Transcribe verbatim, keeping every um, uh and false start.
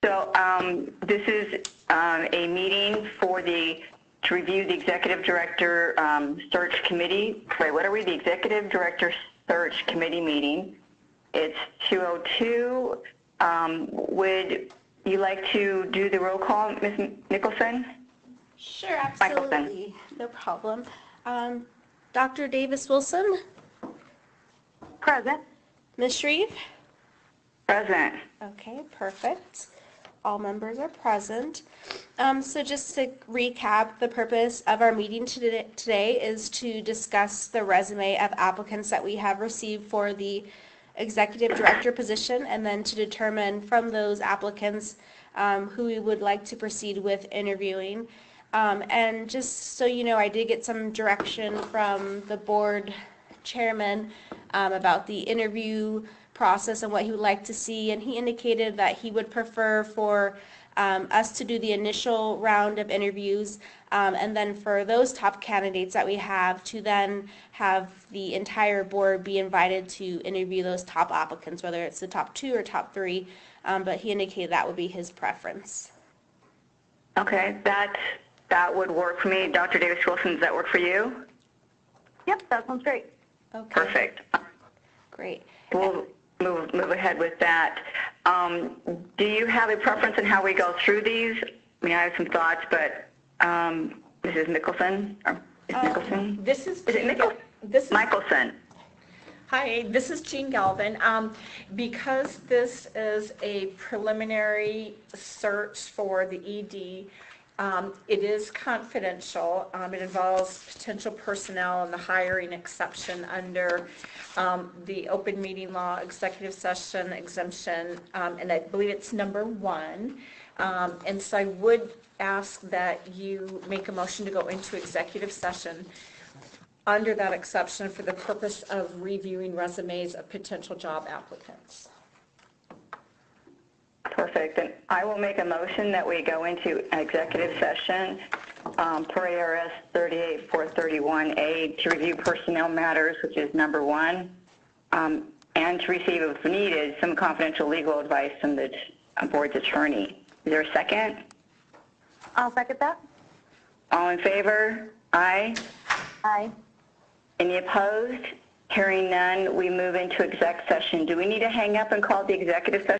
So um, this is um, a meeting for the, to review the Executive Director um, Search Committee. Wait, what are we? The Executive Director Search Committee meeting. It's two oh two. Um, would you like to do the roll call, Miz Nicholson? Sure, absolutely. No problem. Um, Doctor Davis-Wilson? Present. Miz Shreve? Present. Okay, perfect. All members are present. Um, so just to recap, the purpose of our meeting today, today is to discuss the resume of applicants that we have received for the executive director position, and then to determine from those applicants um, who we would like to proceed with interviewing. Um, and just so you know, I did get some direction from the board chairman um, about the interview process and what he would like to see, and he indicated that he would prefer for um, us to do the initial round of interviews, um, and then for those top candidates that we have to then have the entire board be invited to interview those top applicants, whether it's the top two or top three, um, but he indicated that would be his preference. Okay, that, that would work for me. Doctor Davis-Wilson, does that work for you? Yep, that sounds great. Okay. Perfect. Great. We'll move, move ahead with that. Um, do you have a preference in how we go through these? I mean, I have some thoughts, but um, Missus Nicholson? Or is Um, Nicholson? This is, Is it Nicholson? this is, Michelson. hi, this is Jean Galvin. Um, because this is a preliminary search for the E D, um, it is confidential. Um, it involves potential personnel and the hiring exception under um, the open meeting law, executive session exemption, um, and I believe it's number one. Um, and so I would ask that you make a motion to go into executive session under that exception for the purpose of reviewing resumes of potential job applicants. Perfect. And I will make a motion that we go into an executive session um, per A R S thirty-eight four thirty-one A to review personnel matters, which is number one, um, and to receive, if needed, some confidential legal advice from the board's attorney. Is there a second? I'll second that. All in favor? Aye. Aye. Any opposed? Hearing none, we move into exec session. Do we need to hang up and call the executive session?